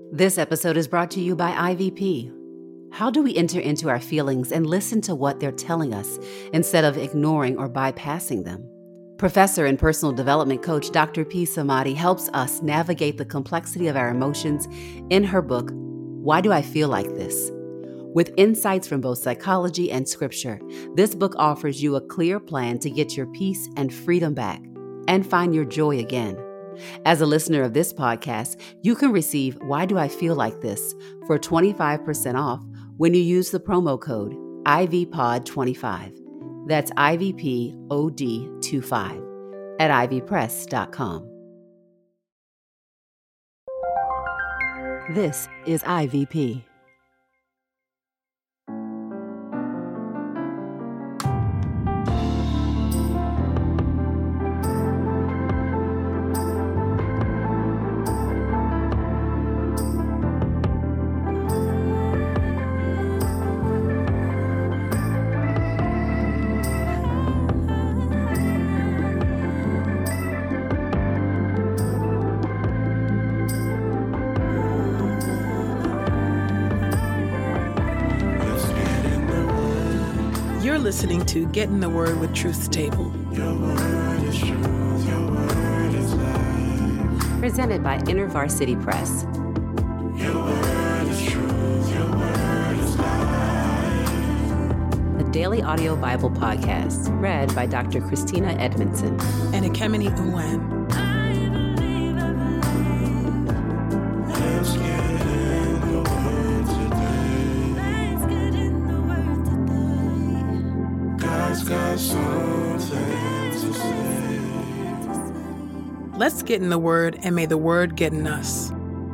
This episode is brought to you by IVP. How do we enter into our feelings and listen to what they're telling us instead of ignoring or bypassing them? Professor and personal development coach Dr. P. Samadi helps us navigate the complexity of our emotions in her book, Why Do I Feel Like This? With insights from both psychology and scripture, this book offers you a clear plan to get your peace and freedom back and find your joy again. As a listener of this podcast, you can receive Why Do I Feel Like This for 25% off when you use the promo code IVPOD25. That's IVPOD25 at ivypress.com. This is IVP. You're listening to Get in the Word with Truth's Table. Your word is truth, your word is life. Presented by InterVarsity Press. Your word is truth, your word is life. The Daily Audio Bible Podcast, read by Dr. Christina Edmondson. And Ekemini Uwan. Let's get in the word today. God's got something to say. Let's get in the Word, and may the Word get in us.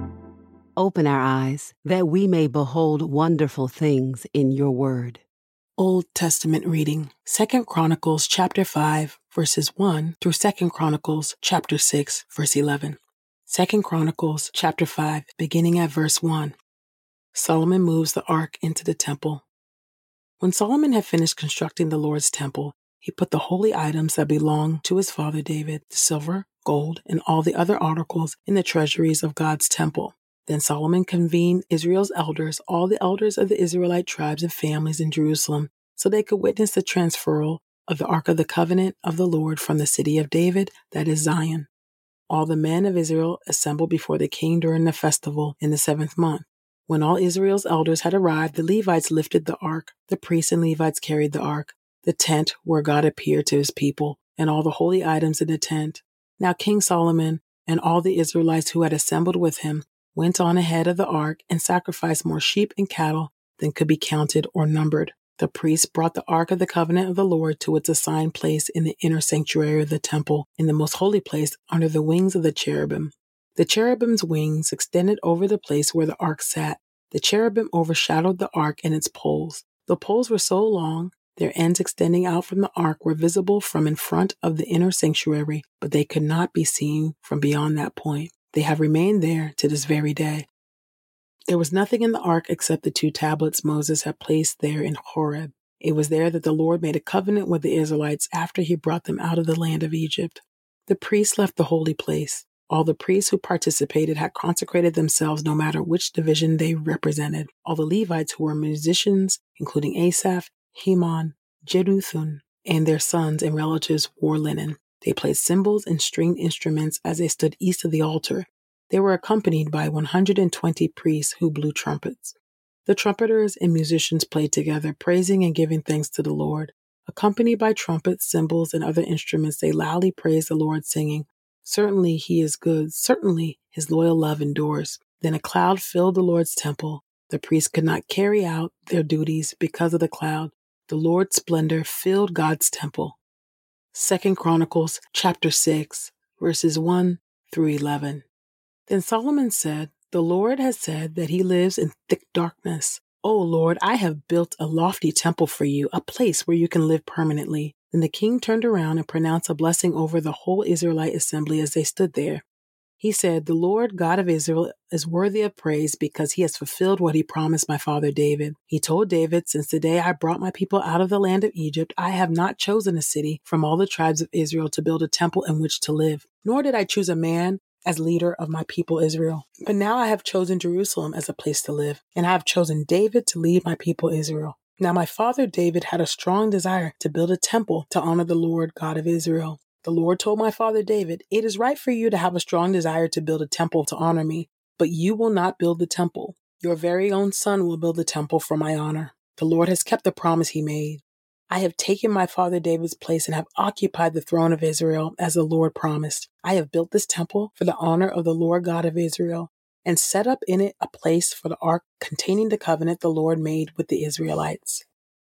Open our eyes that we may behold wonderful things in your word. Old Testament reading, 2 Chronicles chapter 5, verses 1 through 2 Chronicles chapter 6, verse 11. 2 Chronicles chapter 5, beginning at verse 1. Solomon moves the ark into the temple. When Solomon had finished constructing the Lord's temple, he put the holy items that belonged to his father David, the silver, gold, and all the other articles in the treasuries of God's temple. Then Solomon convened Israel's elders, all the elders of the Israelite tribes and families in Jerusalem, so they could witness the transferal of the Ark of the Covenant of the Lord from the city of David, that is Zion. All the men of Israel assembled before the king during the festival in the 7th month. When all Israel's elders had arrived, the Levites lifted the ark. The priests and Levites carried the ark, the tent where God appeared to his people, and all the holy items in the tent. Now King Solomon and all the Israelites who had assembled with him went on ahead of the ark and sacrificed more sheep and cattle than could be counted or numbered. The priests brought the Ark of the Covenant of the Lord to its assigned place in the inner sanctuary of the temple, in the most holy place under the wings of the cherubim. The cherubim's wings extended over the place where the ark sat. The cherubim overshadowed the ark and its poles. The poles were so long, their ends extending out from the ark were visible from in front of the inner sanctuary, but they could not be seen from beyond that point. They have remained there to this very day. There was nothing in the ark except the 2 tablets Moses had placed there in Horeb. It was there that the Lord made a covenant with the Israelites after he brought them out of the land of Egypt. The priests left the holy place. All the priests who participated had consecrated themselves no matter which division they represented. All the Levites who were musicians, including Asaph, Heman, Jeduthun, and their sons and relatives wore linen. They played cymbals and stringed instruments as they stood east of the altar. They were accompanied by 120 priests who blew trumpets. The trumpeters and musicians played together, praising and giving thanks to the Lord. Accompanied by trumpets, cymbals, and other instruments, they loudly praised the Lord, singing, "Certainly he is good, certainly his loyal love endures." Then a cloud filled the Lord's temple. The priests could not carry out their duties because of the cloud. The Lord's splendor filled God's temple. 2 Chronicles chapter 6, verses 1 through 11. Then Solomon said, "The Lord has said that he lives in thick darkness. O Lord, I have built a lofty temple for you, a place where you can live permanently." Then the king turned around and pronounced a blessing over the whole Israelite assembly as they stood there. He said, "The Lord God of Israel is worthy of praise because he has fulfilled what he promised my father David. He told David, 'Since the day I brought my people out of the land of Egypt, I have not chosen a city from all the tribes of Israel to build a temple in which to live, nor did I choose a man as leader of my people Israel. But now I have chosen Jerusalem as a place to live, and I have chosen David to lead my people Israel. Now my father David had a strong desire to build a temple to honor the Lord God of Israel. The Lord told my father David, "It is right for you to have a strong desire to build a temple to honor me, but you will not build the temple. Your very own son will build the temple for my honor." The Lord has kept the promise he made. I have taken my father David's place and have occupied the throne of Israel as the Lord promised. I have built this temple for the honor of the Lord God of Israel and set up in it a place for the ark containing the covenant the Lord made with the Israelites.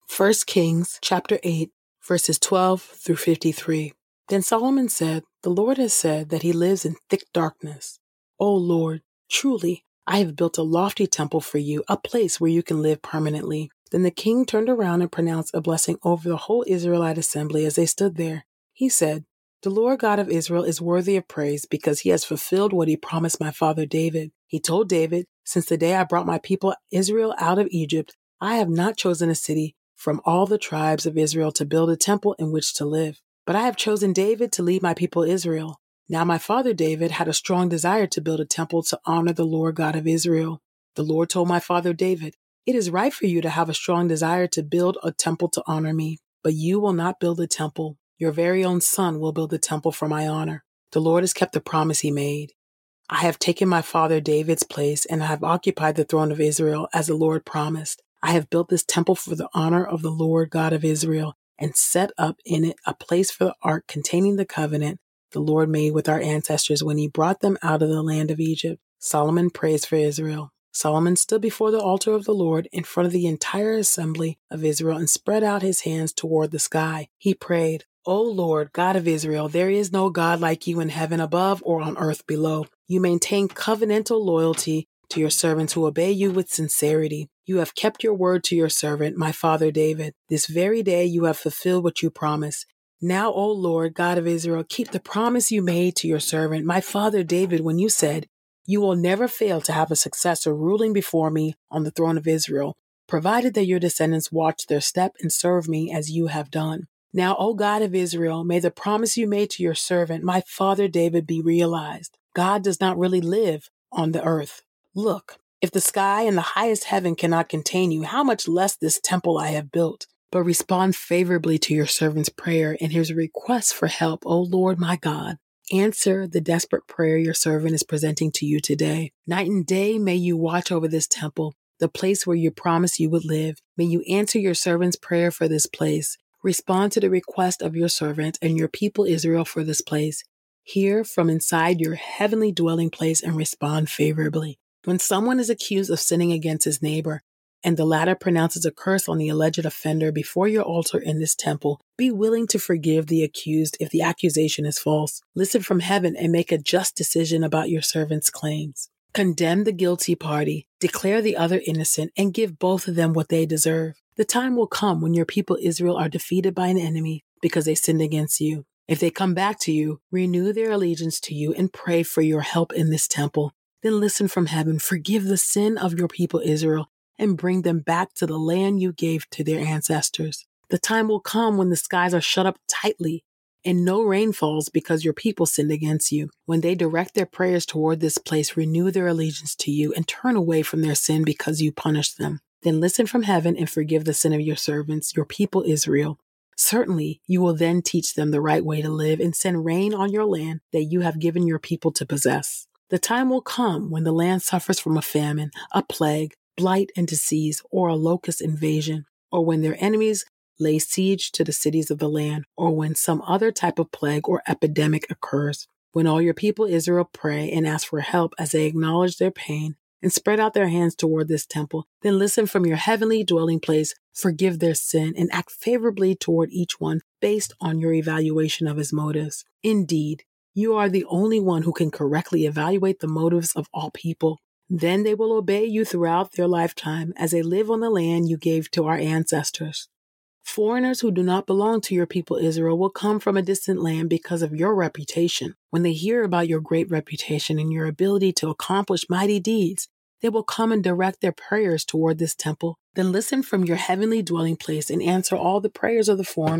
1 Kings chapter 8, verses 12 through 53. Then Solomon said, "The Lord has said that he lives in thick darkness. O Lord, truly, I have built a lofty temple for you, a place where you can live permanently." Then the king turned around and pronounced a blessing over the whole Israelite assembly as they stood there. He said, "The Lord God of Israel is worthy of praise because he has fulfilled what he promised my father David. He told David, 'Since the day I brought my people Israel out of Egypt, I have not chosen a city from all the tribes of Israel to build a temple in which to live. But I have chosen David to lead my people Israel.' Now my father David had a strong desire to build a temple to honor the Lord God of Israel. The Lord told my father David, 'It is right for you to have a strong desire to build a temple to honor me, but you will not build a temple. Your very own son will build the temple for my honor.' The Lord has kept the promise he made. I have taken my father David's place and I have occupied the throne of Israel as the Lord promised. I have built this temple for the honor of the Lord God of Israel and set up in it a place for the ark containing the covenant the Lord made with our ancestors when he brought them out of the land of Egypt." Solomon prays for Israel. Solomon stood before the altar of the Lord in front of the entire assembly of Israel and spread out his hands toward the sky. He prayed, "O Lord, God of Israel, there is no God like you in heaven above or on earth below. You maintain covenantal loyalty to your servants who obey you with sincerity. You have kept your word to your servant, my father David. This very day you have fulfilled what you promised. Now, O Lord, God of Israel, keep the promise you made to your servant, my father David, when you said, 'You will never fail to have a successor ruling before me on the throne of Israel, provided that your descendants watch their step and serve me as you have done.' Now, O God of Israel, may the promise you made to your servant, my father David, be realized. God does not really live on the earth. Look, if the sky and the highest heaven cannot contain you, how much less this temple I have built? But respond favorably to your servant's prayer and his request for help, O Lord my God. Answer the desperate prayer your servant is presenting to you today. Night and day may you watch over this temple, the place where you promised you would live. May you answer your servant's prayer for this place. Respond to the request of your servant and your people Israel for this place. Hear from inside your heavenly dwelling place and respond favorably. When someone is accused of sinning against his neighbor, and the latter pronounces a curse on the alleged offender before your altar in this temple, be willing to forgive the accused if the accusation is false. Listen from heaven and make a just decision about your servant's claims. Condemn the guilty party, declare the other innocent, and give both of them what they deserve. The time will come when your people Israel are defeated by an enemy because they sinned against you. If they come back to you, renew their allegiance to you, and pray for your help in this temple. Then listen from heaven, forgive the sin of your people Israel, and bring them back to the land you gave to their ancestors. The time will come when the skies are shut up tightly and no rain falls because your people sinned against you. When they direct their prayers toward this place, renew their allegiance to you and turn away from their sin because you punished them. Then listen from heaven and forgive the sin of your servants, your people Israel. Certainly, you will then teach them the right way to live and send rain on your land that you have given your people to possess. The time will come when the land suffers from a famine, a plague, blight and disease, or a locust invasion, or when their enemies lay siege to the cities of the land, or when some other type of plague or epidemic occurs. When all your people Israel pray and ask for help as they acknowledge their pain and spread out their hands toward this temple, then listen from your heavenly dwelling place, forgive their sin, and act favorably toward each one based on your evaluation of his motives. Indeed, you are the only one who can correctly evaluate the motives of all people. Then they will obey you throughout their lifetime as they live on the land you gave to our ancestors. Foreigners who do not belong to your people Israel will come from a distant land because of your reputation. When they hear about your great reputation and your ability to accomplish mighty deeds, they will come and direct their prayers toward this temple. Then listen from your heavenly dwelling place and answer all the prayers of the foreigners.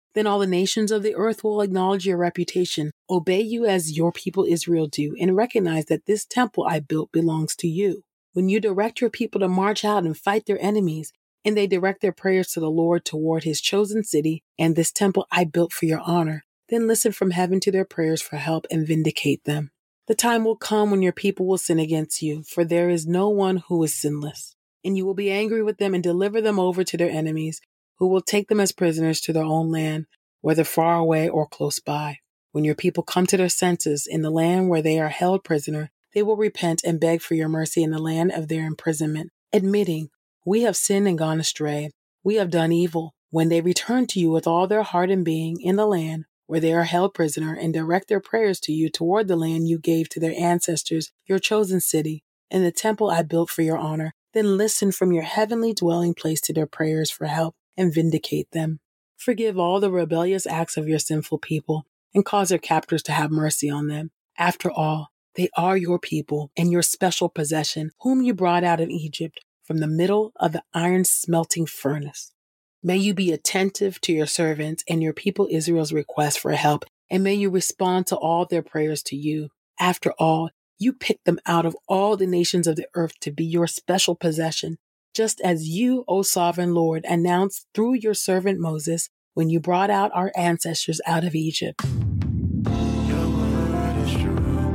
Then all the nations of the earth will acknowledge your reputation, obey you as your people Israel do, and recognize that this temple I built belongs to you. When you direct your people to march out and fight their enemies, and they direct their prayers to the Lord toward his chosen city and this temple I built for your honor, then listen from heaven to their prayers for help and vindicate them. The time will come when your people will sin against you, for there is no one who is sinless. And you will be angry with them and deliver them over to their enemies, who will take them as prisoners to their own land, whether far away or close by. When your people come to their senses in the land where they are held prisoner, they will repent and beg for your mercy in the land of their imprisonment, admitting, we have sinned and gone astray. We have done evil. When they return to you with all their heart and being in the land where they are held prisoner and direct their prayers to you toward the land you gave to their ancestors, your chosen city, and the temple I built for your honor, then listen from your heavenly dwelling place to their prayers for help and vindicate them. Forgive all the rebellious acts of your sinful people and cause their captors to have mercy on them. After all, they are your people and your special possession, whom you brought out of Egypt from the middle of the iron smelting furnace. May you be attentive to your servants and your people Israel's request for help, and may you respond to all their prayers to you. After all, you picked them out of all the nations of the earth to be your special possession, just as you, O sovereign Lord, announced through your servant Moses when you brought out our ancestors out of Egypt. Your word is true.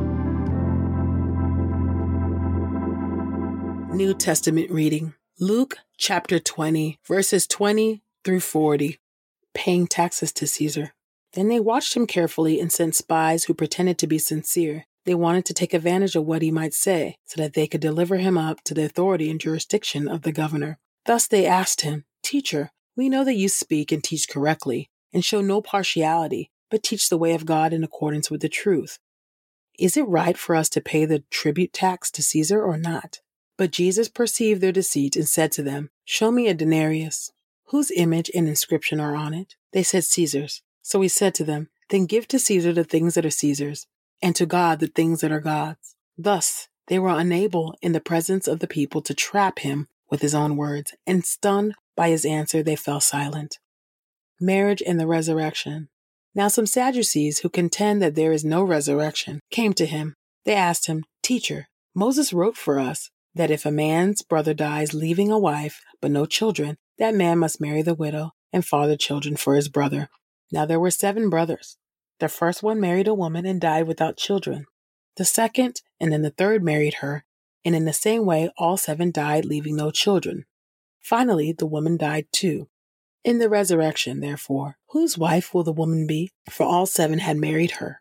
New Testament reading. Luke chapter 20, verses 20 through 40. Paying taxes to Caesar. Then they watched him carefully and sent spies who pretended to be sincere. They wanted to take advantage of what he might say, so that they could deliver him up to the authority and jurisdiction of the governor. Thus they asked him, Teacher, we know that you speak and teach correctly, and show no partiality, but teach the way of God in accordance with the truth. Is it right for us to pay the tribute tax to Caesar or not? But Jesus perceived their deceit and said to them, Show me a denarius. Whose image and inscription are on it? They said, Caesar's. So he said to them, Then give to Caesar the things that are Caesar's, and to God the things that are God's. Thus they were unable in the presence of the people to trap him with his own words, and stunned by his answer they fell silent. Marriage and the resurrection. Now some Sadducees who contend that there is no resurrection came to him. They asked him, Teacher, Moses wrote for us that if a man's brother dies leaving a wife but no children, that man must marry the widow and father children for his brother. Now there were 7 brothers. The first one married a woman and died without children. The second and then the third married her, and in the same way all 7 died leaving no children. Finally, the woman died too. In the resurrection, therefore, whose wife will the woman be? For all 7 had married her.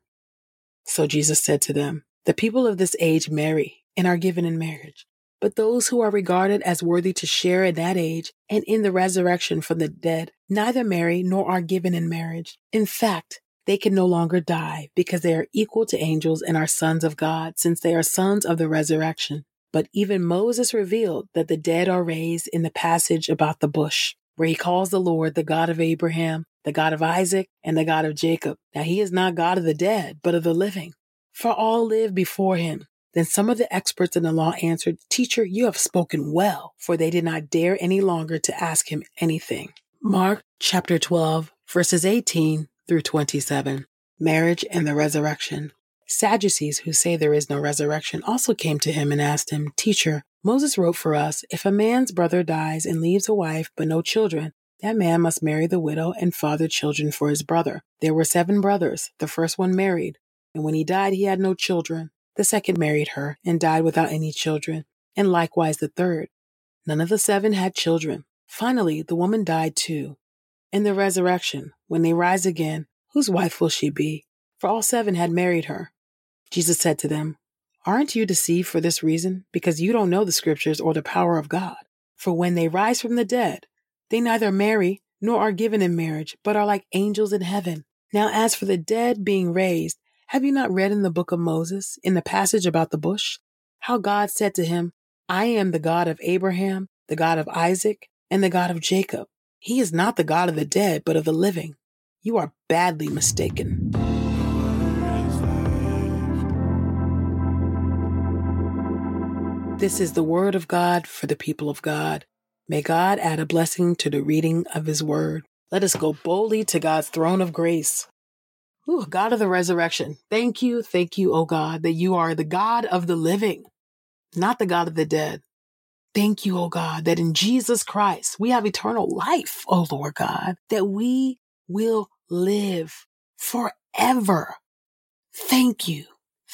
So Jesus said to them, The people of this age marry and are given in marriage. But those who are regarded as worthy to share in that age and in the resurrection from the dead neither marry nor are given in marriage. In fact, they can no longer die because they are equal to angels and are sons of God, since they are sons of the resurrection. But even Moses revealed that the dead are raised in the passage about the bush, where he calls the Lord the God of Abraham, the God of Isaac, and the God of Jacob. Now he is not God of the dead, but of the living. For all live before him. Then some of the experts in the law answered, Teacher, you have spoken well, for they did not dare any longer to ask him anything. Mark chapter 12, verses 18 through 27. Marriage and the resurrection. Sadducees who say there is no resurrection also came to him and asked him, Teacher, Moses wrote for us, if a man's brother dies and leaves a wife but no children, that man must marry the widow and father children for his brother. There were 7 brothers. The first one married, and when he died he had no children. The second married her and died without any children, and likewise the third. None of the 7 had children. Finally, the woman died too. In the resurrection, when they rise again, whose wife will she be? For all 7 had married her. Jesus said to them, Aren't you deceived for this reason? Because you don't know the scriptures or the power of God. For when they rise from the dead, they neither marry nor are given in marriage, but are like angels in heaven. Now as for the dead being raised, have you not read in the book of Moses, in the passage about the bush, how God said to him, I am the God of Abraham, the God of Isaac, and the God of Jacob. He is not the God of the dead, but of the living. You are badly mistaken. This is the word of God for the people of God. May God add a blessing to the reading of his word. Let us go boldly to God's throne of grace. Ooh, God of the resurrection. Thank you, oh God, that you are the God of the living, not the God of the dead. Thank you, oh God, that in Jesus Christ we have eternal life, oh Lord God, that we will live forever. Thank you,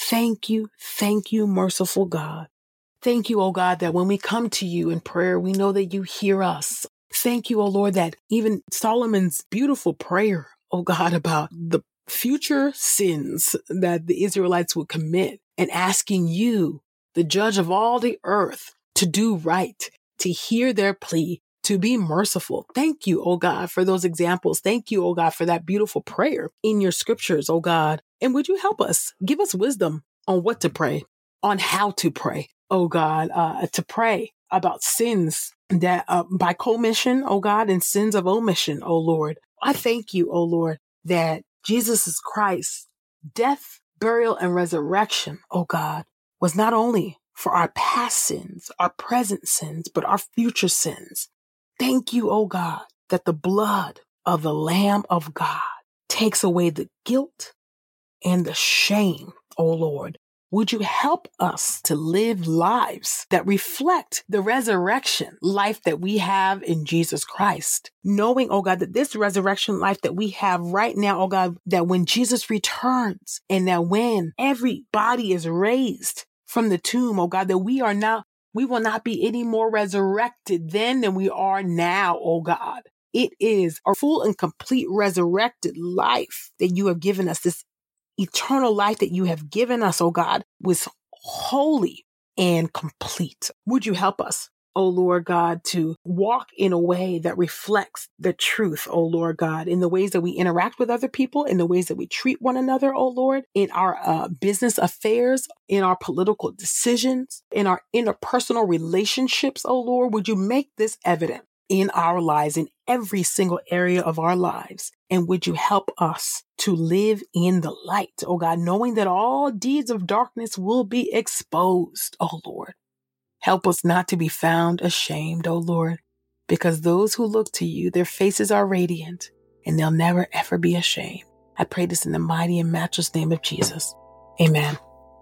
merciful God. Thank you, oh God, that when we come to you in prayer, we know that you hear us. Thank you, oh Lord, that even Solomon's beautiful prayer, oh God, about the future sins that the Israelites would commit and asking you, the judge of all the earth, to do right, to hear their plea, to be merciful. Thank you, oh God, for those examples. Thank you, oh God, for that beautiful prayer in your scriptures, oh God. And would you help us? Give us wisdom on what to pray, on how to pray, oh God, to pray about sins that by commission, oh God, and sins of omission, oh Lord. I thank you, oh Lord, that Jesus Christ's death, burial, and resurrection, oh God, was not only for our past sins, our present sins, but our future sins. Thank you, oh God, that the blood of the Lamb of God takes away the guilt and the shame, oh Lord. Would you help us to live lives that reflect the resurrection life that we have in Jesus Christ? Knowing, oh God, that this resurrection life that we have right now, oh God, that when Jesus returns and that when every body is raised from the tomb, oh God, that we will not be any more resurrected then than we are now, oh God. It is a full and complete resurrected life that you have given us. This eternal life that you have given us, oh God, was holy and complete. Would you help us, oh Lord God, to walk in a way that reflects the truth, oh Lord God, in the ways that we interact with other people, in the ways that we treat one another, oh Lord, in our business affairs, in our political decisions, in our interpersonal relationships, oh Lord. Would you make this evident in our lives, in every single area of our lives? And would you help us to live in the light, oh God, knowing that all deeds of darkness will be exposed, oh Lord. Help us not to be found ashamed, oh Lord, because those who look to you, their faces are radiant and they'll never ever be ashamed. I pray this in the mighty and matchless name of Jesus. Amen.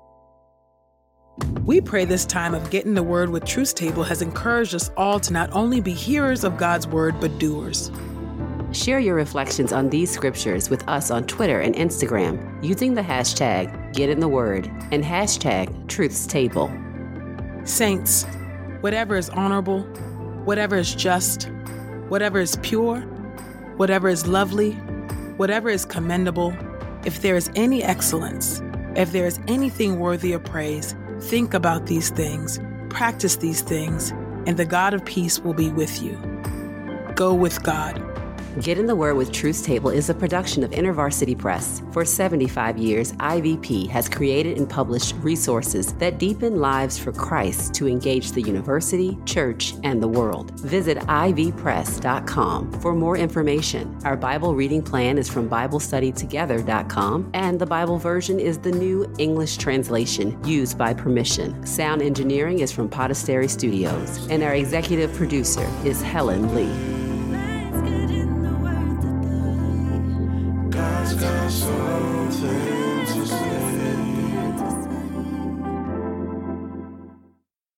We pray this time of Getting the Word with Truth Table has encouraged us all to not only be hearers of God's word, but doers. Share your reflections on these scriptures with us on Twitter and Instagram using the hashtag #GetInTheWord and hashtag #TruthsTable. Saints, whatever is honorable, whatever is just, whatever is pure, whatever is lovely, whatever is commendable, if there is any excellence, if there is anything worthy of praise, think about these things, practice these things, and the God of peace will be with you. Go with God. Get in the Word with Truth Table is a production of InterVarsity Press. For 75 years, IVP has created and published resources that deepen lives for Christ to engage the university, church, and the world. Visit ivpress.com for more information. Our Bible reading plan is from BibleStudyTogether.com, and the Bible version is the New English Translation used by permission. Sound engineering is from Podastery Studios, and our executive producer is Helen Lee. God's got something